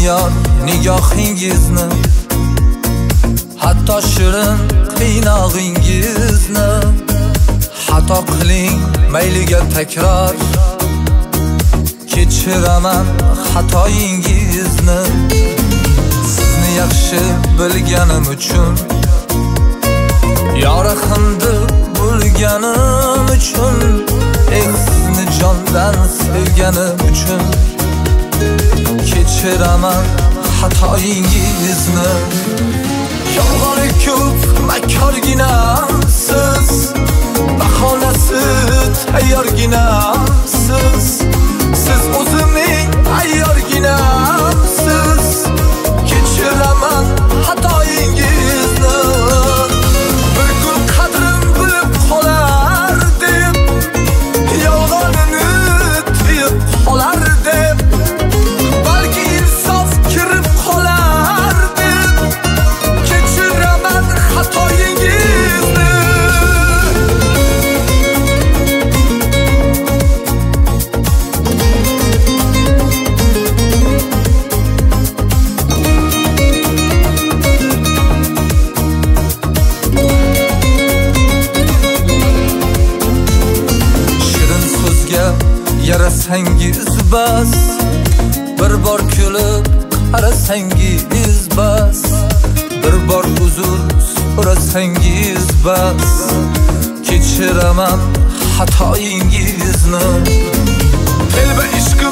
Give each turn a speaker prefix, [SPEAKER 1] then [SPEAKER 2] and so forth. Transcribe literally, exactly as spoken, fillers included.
[SPEAKER 1] yor nigohingizni, hatto shirin qiynog'ingizni. Xato qiling mayliga takror, kechiraman xatoyingizni. Sizni yaxshi bilganim uchun, yorug'imda bo'lganim uchun, eh sizni jondan sevganim uchun, kechiraman xatoyingizni. Yolg'oni ko'p makorginasiz, bahonasi tayyorginasiz. Siz o'zimning ayyorginasiz, kechiraman xatoyingizni. Bir kun qadrim bilib qolar deb, yolg'onini tiyib qolar deb, balki insof kirib qolar deb, kechiraman xatoyingizni. Yarasangiz bas, bir bor kulib qarasangiz bas, bir bor uzr so'rasangiz bas, kechiraman xatoyingizni. Telba ishq